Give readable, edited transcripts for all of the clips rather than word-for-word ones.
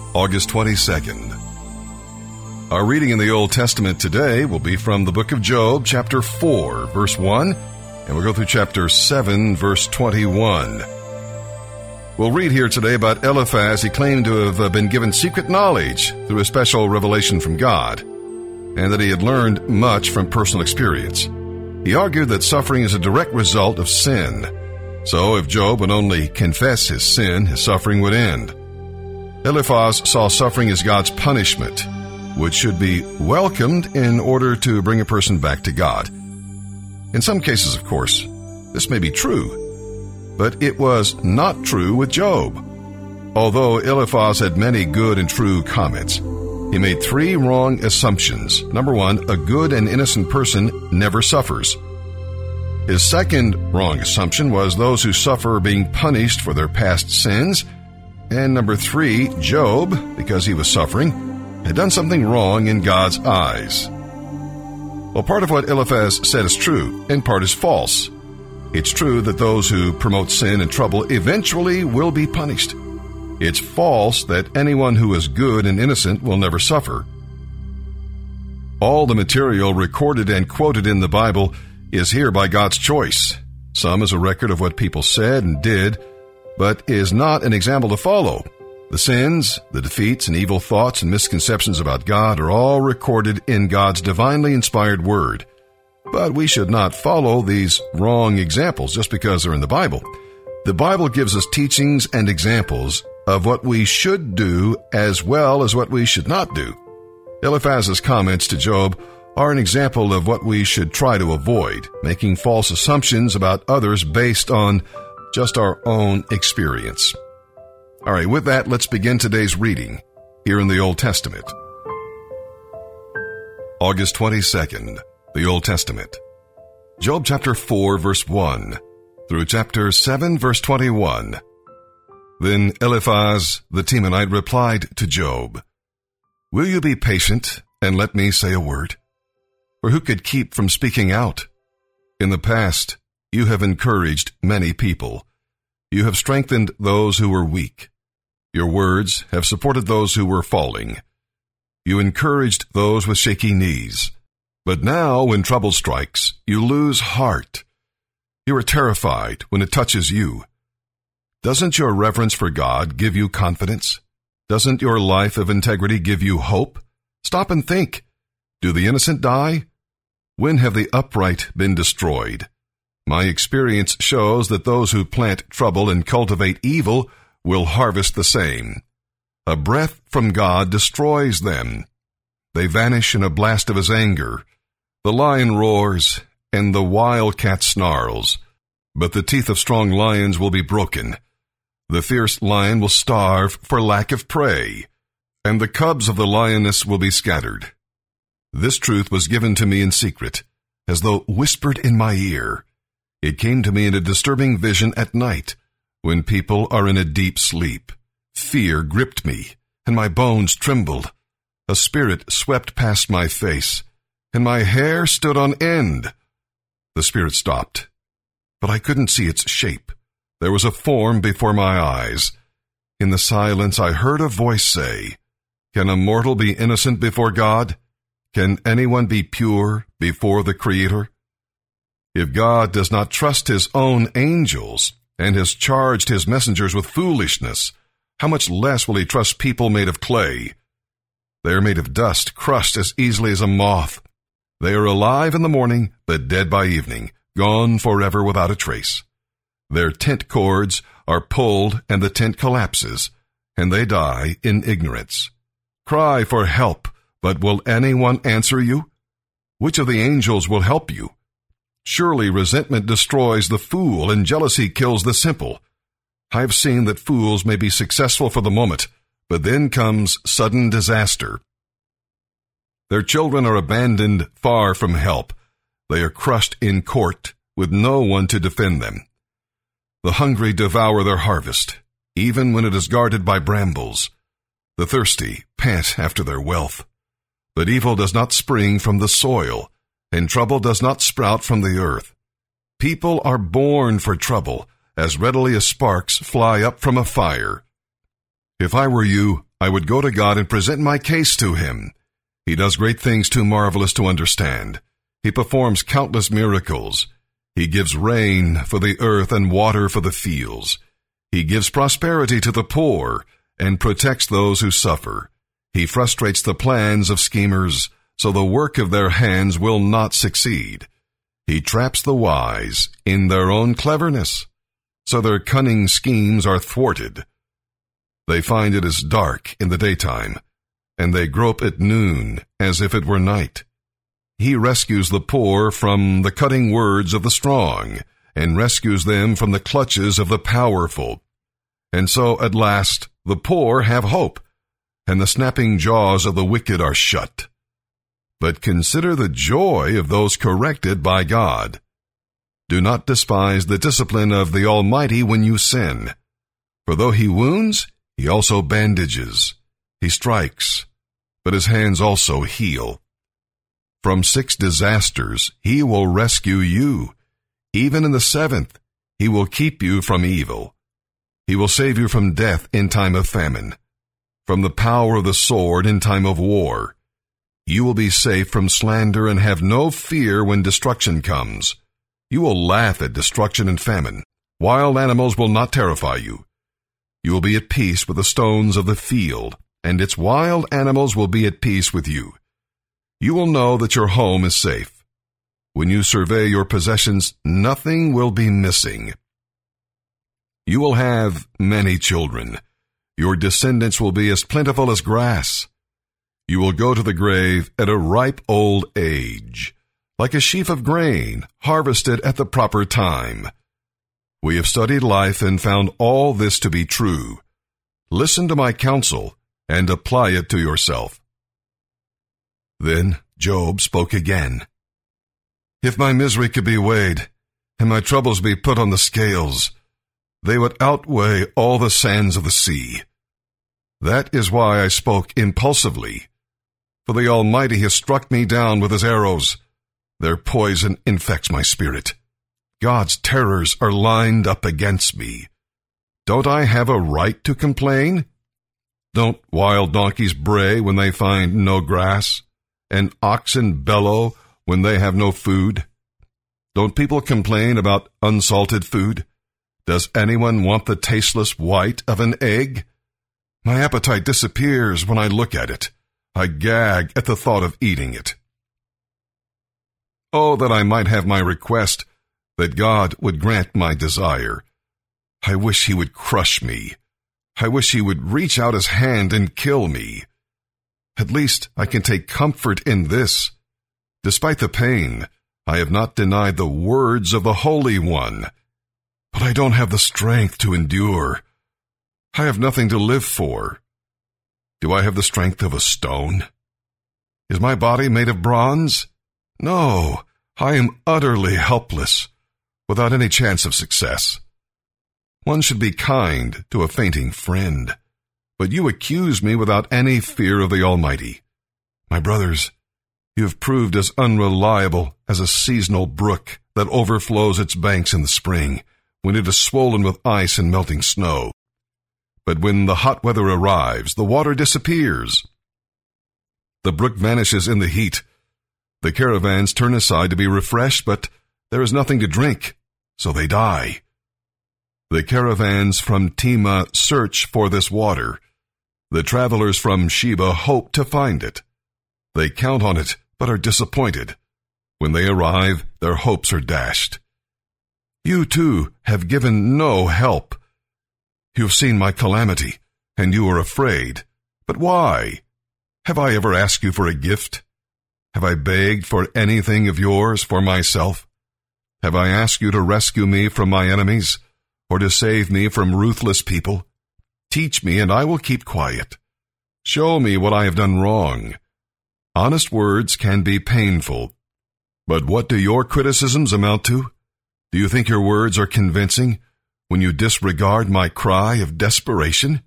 August 22nd. Our reading in the Old Testament today will be from the book of Job, chapter 4, verse 1, and we'll go through chapter 7, verse 21. We'll read here today about Eliphaz. He claimed to have been given secret knowledge through a special revelation from God, and that he had learned much from personal experience. He argued that suffering is a direct result of sin. So if Job would only confess his sin, his suffering would end. Eliphaz saw suffering as God's punishment, which should be welcomed in order to bring a person back to God. In some cases, of course, this may be true, but it was not true with Job. Although Eliphaz had many good and true comments, he made three wrong assumptions. Number one, a good and innocent person never suffers. His second wrong assumption was those who suffer are being punished for their past sins. And number three, Job, because he was suffering, had done something wrong in God's eyes. Well, part of what Eliphaz said is true, and part is false. It's true that those who promote sin and trouble eventually will be punished. It's false that anyone who is good and innocent will never suffer. All the material recorded and quoted in the Bible is here by God's choice. Some is a record of what people said and did, but is not an example to follow. The sins, the defeats, and evil thoughts and misconceptions about God are all recorded in God's divinely inspired word. But we should not follow these wrong examples just because they're in the Bible. The Bible gives us teachings and examples of what we should do as well as what we should not do. Eliphaz's comments to Job are an example of what we should try to avoid, making false assumptions about others based on just our own experience. All right, with that, let's begin today's reading here in the Old Testament. August 22nd, the Old Testament. Job chapter 4, verse 1 through chapter 7, verse 21. Then Eliphaz the Temanite replied to Job, "Will you be patient and let me say a word? For who could keep from speaking out? In the past, you have encouraged many people. You have strengthened those who were weak. Your words have supported those who were falling. You encouraged those with shaky knees. But now, when trouble strikes, you lose heart. You are terrified when it touches you. Doesn't your reverence for God give you confidence? Doesn't your life of integrity give you hope? Stop and think. Do the innocent die? When have the upright been destroyed? My experience shows that those who plant trouble and cultivate evil will harvest the same. A breath from God destroys them. They vanish in a blast of his anger. The lion roars, and the wildcat snarls, but the teeth of strong lions will be broken. The fierce lion will starve for lack of prey, and the cubs of the lioness will be scattered. This truth was given to me in secret, as though whispered in my ear. It came to me in a disturbing vision at night, when people are in a deep sleep. Fear gripped me, and my bones trembled. A spirit swept past my face, and my hair stood on end. The spirit stopped, but I couldn't see its shape. There was a form before my eyes. In the silence I heard a voice say, "Can a mortal be innocent before God? Can anyone be pure before the Creator? If God does not trust his own angels and has charged his messengers with foolishness, how much less will he trust people made of clay? They are made of dust, crushed as easily as a moth. They are alive in the morning, but dead by evening, gone forever without a trace. Their tent cords are pulled, and the tent collapses, and they die in ignorance. Cry for help, but will anyone answer you? Which of the angels will help you? Surely resentment destroys the fool, and jealousy kills the simple. I have seen that fools may be successful for the moment, but then comes sudden disaster. Their children are abandoned far from help. They are crushed in court with no one to defend them. The hungry devour their harvest, even when it is guarded by brambles. The thirsty pant after their wealth. But evil does not spring from the soil, and trouble does not sprout from the earth. People are born for trouble, as readily as sparks fly up from a fire. If I were you, I would go to God and present my case to him. He does great things too marvelous to understand. He performs countless miracles. He gives rain for the earth and water for the fields. He gives prosperity to the poor and protects those who suffer. He frustrates the plans of schemers, so the work of their hands will not succeed. He traps the wise in their own cleverness, so their cunning schemes are thwarted. They find it is dark in the daytime, and they grope at noon as if it were night. He rescues the poor from the cutting words of the strong, and rescues them from the clutches of the powerful. And so, at last, the poor have hope, and the snapping jaws of the wicked are shut. But consider the joy of those corrected by God. Do not despise the discipline of the Almighty when you sin. For though he wounds, he also bandages. He strikes, but his hands also heal. From 6 disasters he will rescue you. Even in the 7th, he will keep you from evil. He will save you from death in time of famine, from the power of the sword in time of war. You will be safe from slander and have no fear when destruction comes. You will laugh at destruction and famine. Wild animals will not terrify you. You will be at peace with the stones of the field, and its wild animals will be at peace with you. You will know that your home is safe. When you survey your possessions, nothing will be missing. You will have many children. Your descendants will be as plentiful as grass. You will go to the grave at a ripe old age, like a sheaf of grain harvested at the proper time. We have studied life and found all this to be true. Listen to my counsel and apply it to yourself. Then Job spoke again. If my misery could be weighed, and my troubles be put on the scales, they would outweigh all the sands of the sea. That is why I spoke impulsively. For the Almighty has struck me down with his arrows. Their poison infects my spirit. God's terrors are lined up against me. Don't I have a right to complain? Don't wild donkeys bray when they find no grass, and oxen bellow when they have no food? Don't people complain about unsalted food? Does anyone want the tasteless white of an egg? My appetite disappears when I look at it. I gag at the thought of eating it. Oh, that I might have my request, that God would grant my desire. I wish he would crush me. I wish he would reach out his hand and kill me. At least I can take comfort in this. Despite the pain, I have not denied the words of the Holy One. But I don't have the strength to endure. I have nothing to live for. Do I have the strength of a stone? Is my body made of bronze? No, I am utterly helpless, without any chance of success. One should be kind to a fainting friend, but you accuse me without any fear of the Almighty. My brothers, you have proved as unreliable as a seasonal brook that overflows its banks in the spring, when it is swollen with ice and melting snow. But when the hot weather arrives, the water disappears. The brook vanishes in the heat. The caravans turn aside to be refreshed, but there is nothing to drink, so they die. The caravans from Tema search for this water. The travelers from Sheba hope to find it. They count on it, but are disappointed. When they arrive, their hopes are dashed. You, too, have given no help. You have seen my calamity, and you are afraid. But why? Have I ever asked you for a gift? Have I begged for anything of yours for myself? Have I asked you to rescue me from my enemies, or to save me from ruthless people? Teach me, and I will keep quiet. Show me what I have done wrong. Honest words can be painful. But what do your criticisms amount to? Do you think your words are convincing when you disregard my cry of desperation?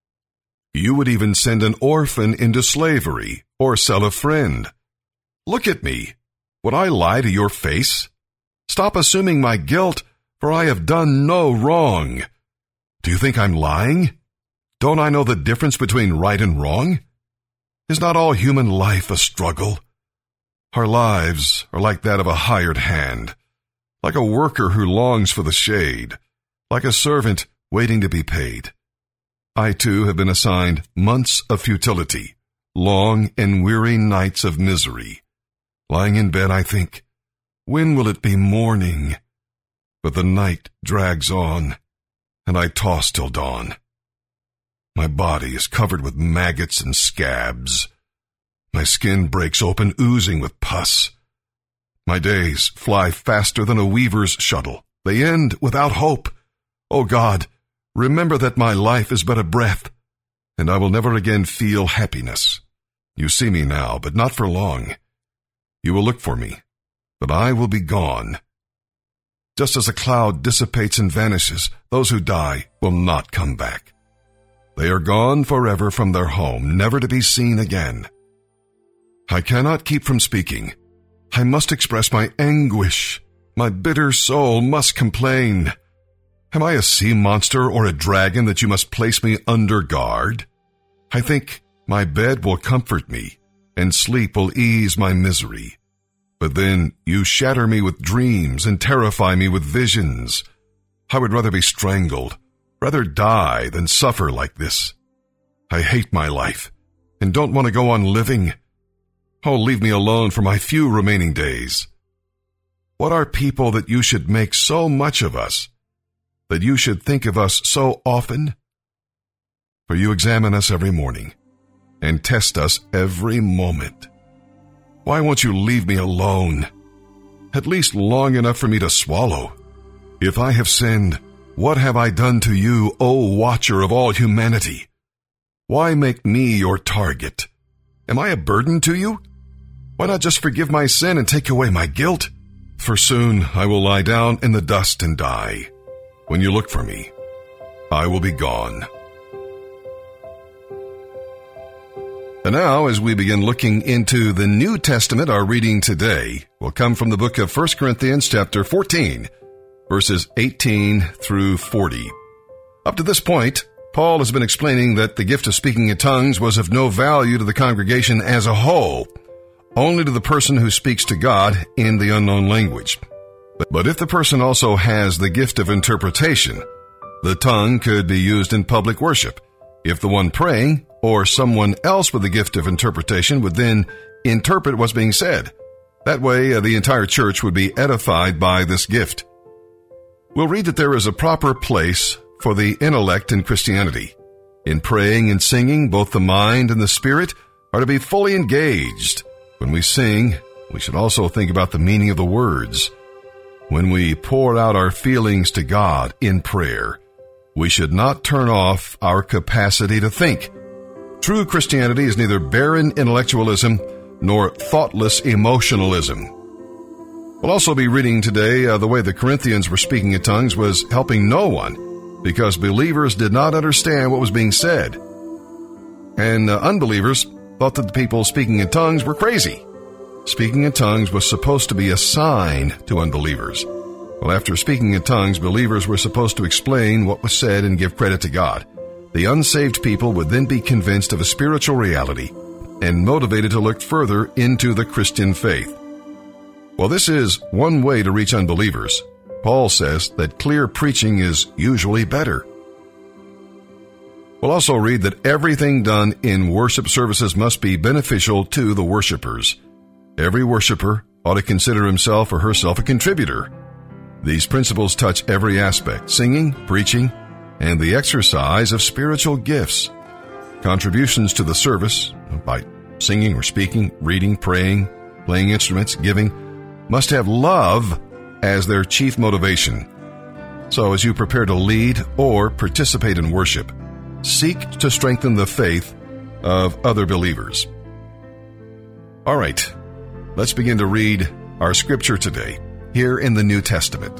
You would even send an orphan into slavery or sell a friend. Look at me. Would I lie to your face? Stop assuming my guilt, for I have done no wrong. Do you think I'm lying? Don't I know the difference between right and wrong? Is not all human life a struggle? Our lives are like that of a hired hand, like a worker who longs for the shade, like a servant waiting to be paid. I too have been assigned months of futility, long and weary nights of misery. Lying in bed, I think, when will it be morning? But the night drags on, and I toss till dawn. My body is covered with maggots and scabs. My skin breaks open, oozing with pus. My days fly faster than a weaver's shuttle. They end without hope. O God, remember that my life is but a breath, and I will never again feel happiness. You see me now, but not for long. You will look for me, but I will be gone. Just as a cloud dissipates and vanishes, those who die will not come back. They are gone forever from their home, never to be seen again. I cannot keep from speaking. I must express my anguish. My bitter soul must complain. Am I a sea monster or a dragon that you must place me under guard? I think my bed will comfort me, and sleep will ease my misery. But then you shatter me with dreams and terrify me with visions. I would rather be strangled, rather die than suffer like this. I hate my life, and don't want to go on living. Oh, leave me alone for my few remaining days. What are people that you should make so much of us, that you should think of us so often? For you examine us every morning, and test us every moment. Why won't you leave me alone? At least long enough for me to swallow. If I have sinned, what have I done to you, O watcher of all humanity? Why make me your target? Am I a burden to you? Why not just forgive my sin and take away my guilt? For soon I will lie down in the dust and die. When you look for me, I will be gone. And now, as we begin looking into the New Testament, our reading today will come from the book of 1 Corinthians chapter 14, verses 18 through 40. Up to this point, Paul has been explaining that the gift of speaking in tongues was of no value to the congregation as a whole, only to the person who speaks to God in the unknown language. But if the person also has the gift of interpretation, the tongue could be used in public worship, if the one praying or someone else with the gift of interpretation would then interpret what's being said. That way, the entire church would be edified by this gift. We'll read that there is a proper place for the intellect in Christianity. In praying and singing, both the mind and the spirit are to be fully engaged. When we sing, we should also think about the meaning of the words. When we pour out our feelings to God in prayer, we should not turn off our capacity to think. True Christianity is neither barren intellectualism nor thoughtless emotionalism. We'll also be reading today the way the Corinthians were speaking in tongues was helping no one because believers did not understand what was being said. And unbelievers thought that the people speaking in tongues were crazy. Speaking in tongues was supposed to be a sign to unbelievers. Well, after speaking in tongues, believers were supposed to explain what was said and give credit to God. The unsaved people would then be convinced of a spiritual reality and motivated to look further into the Christian faith. Well, this is one way to reach unbelievers. Paul says that clear preaching is usually better. We'll also read that everything done in worship services must be beneficial to the worshipers. Every worshiper ought to consider himself or herself a contributor. These principles touch every aspect: singing, preaching, and the exercise of spiritual gifts. Contributions to the service, by singing or speaking, reading, praying, playing instruments, giving, must have love as their chief motivation. So as you prepare to lead or participate in worship, seek to strengthen the faith of other believers. All right, let's begin to read our scripture today, here in the New Testament.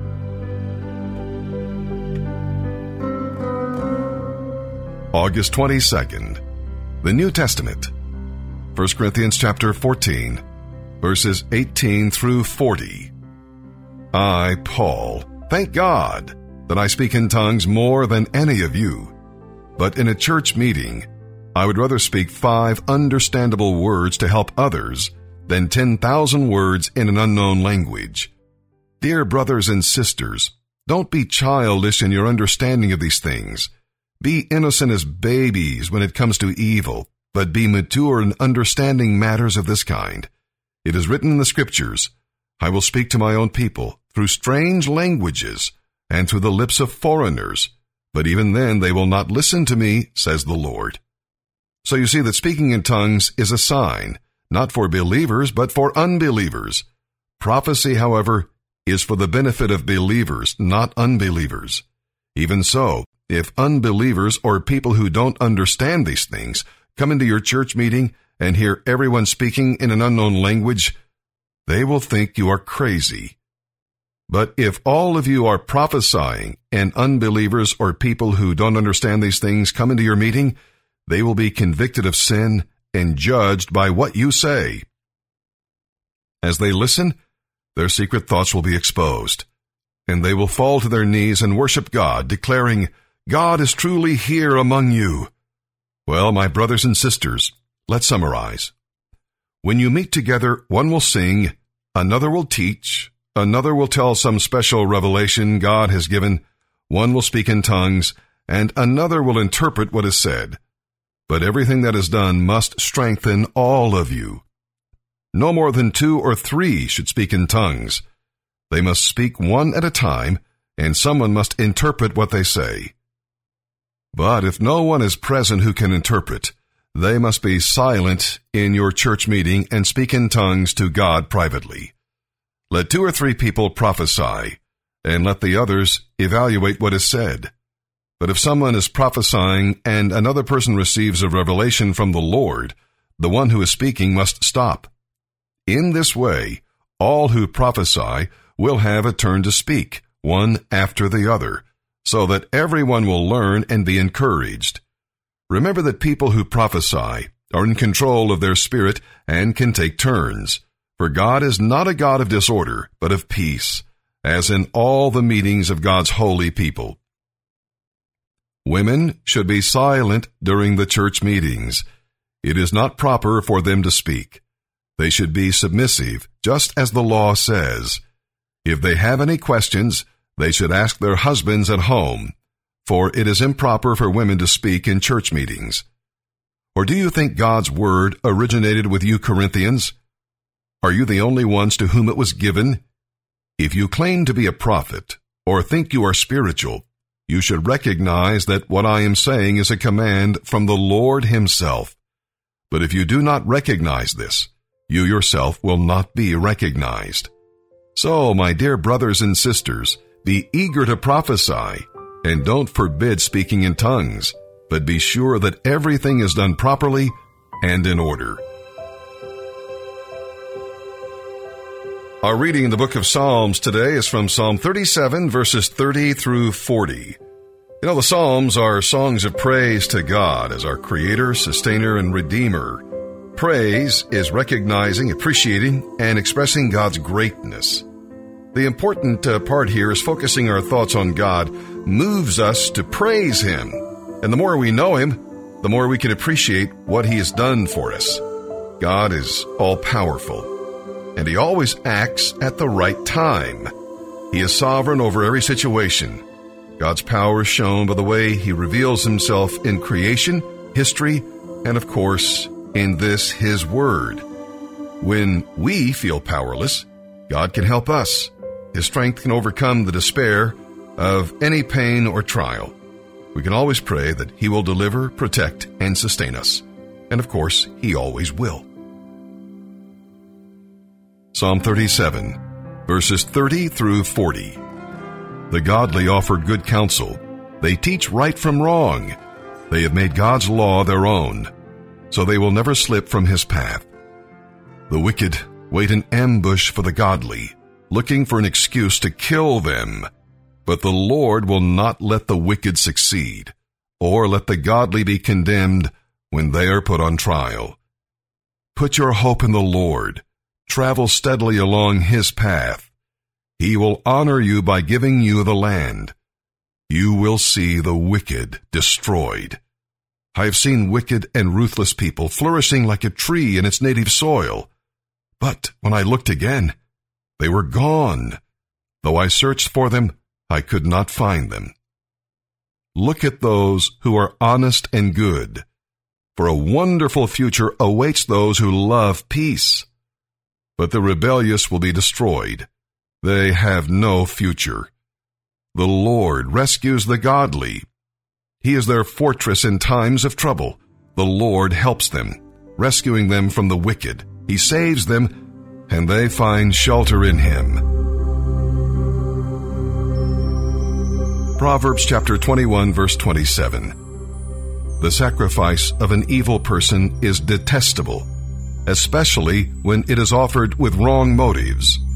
August 22nd, the New Testament, 1 Corinthians chapter 14, verses 18 through 40. I, Paul, thank God that I speak in tongues more than any of you. But in a church meeting, I would rather speak 5 understandable words to help others than 10,000 words in an unknown language. Dear brothers and sisters, don't be childish in your understanding of these things. Be innocent as babies when it comes to evil, but be mature in understanding matters of this kind. It is written in the Scriptures, I will speak to my own people through strange languages and through the lips of foreigners, but even then they will not listen to me, says the Lord. So you see that speaking in tongues is a sign, not for believers, but for unbelievers. Prophecy, however, is for the benefit of believers, not unbelievers. Even so, if unbelievers or people who don't understand these things come into your church meeting and hear everyone speaking in an unknown language, they will think you are crazy. But if all of you are prophesying and unbelievers or people who don't understand these things come into your meeting, they will be convicted of sin and judged by what you say. As they listen, their secret thoughts will be exposed, and they will fall to their knees and worship God, declaring, God is truly here among you. Well, my brothers and sisters, let's summarize. When you meet together, one will sing, another will teach, another will tell some special revelation God has given, one will speak in tongues, and another will interpret what is said. But everything that is done must strengthen all of you. No more than 2 or 3 should speak in tongues. They must speak one at a time, and someone must interpret what they say. But if no one is present who can interpret, they must be silent in your church meeting and speak in tongues to God privately. Let 2 or 3 people prophesy, and let the others evaluate what is said. But if someone is prophesying and another person receives a revelation from the Lord, the one who is speaking must stop. In this way, all who prophesy will have a turn to speak, one after the other, so that everyone will learn and be encouraged. Remember that people who prophesy are in control of their spirit and can take turns. For God is not a God of disorder, but of peace, as in all the meetings of God's holy people. Women should be silent during the church meetings. It is not proper for them to speak. They should be submissive, just as the law says. If they have any questions, they should ask their husbands at home, for it is improper for women to speak in church meetings. Or do you think God's word originated with you Corinthians? Are you the only ones to whom it was given? If you claim to be a prophet, or think you are spiritual, you should recognize that what I am saying is a command from the Lord himself. But if you do not recognize this, you yourself will not be recognized. So, my dear brothers and sisters, be eager to prophesy, and don't forbid speaking in tongues, but be sure that everything is done properly and in order. Our reading in the book of Psalms today is from Psalm 37, verses 30 through 40. You know, the Psalms are songs of praise to God as our Creator, Sustainer, and Redeemer. Praise is recognizing, appreciating, and expressing God's greatness. The important part here is focusing our thoughts on God moves us to praise Him. And the more we know Him, the more we can appreciate what He has done for us. God is all-powerful, and He always acts at the right time. He is sovereign over every situation. God's power is shown by the way He reveals Himself in creation, history, and of course, in this, His Word. When we feel powerless, God can help us. His strength can overcome the despair of any pain or trial. We can always pray that He will deliver, protect, and sustain us. And of course, He always will. Psalm 37, verses 30 through 40. The godly offer good counsel. They teach right from wrong. They have made God's law their own, so they will never slip from His path. The wicked wait in ambush for the godly, looking for an excuse to kill them. But the Lord will not let the wicked succeed, or let the godly be condemned when they are put on trial. Put your hope in the Lord. Travel steadily along His path. He will honor you by giving you the land. you will see the wicked destroyed. I have seen wicked and ruthless people flourishing like a tree in its native soil. But when I looked again, they were gone. Though I searched for them, I could not find them. Look at those who are honest and good, for a wonderful future awaits those who love peace. But the rebellious will be destroyed. They have no future. The Lord rescues the godly. He is their fortress in times of trouble. The Lord helps them, rescuing them from the wicked. He saves them, and they find shelter in Him. Proverbs chapter 21, verse 27. The sacrifice of an evil person is detestable, especially when it is offered with wrong motives.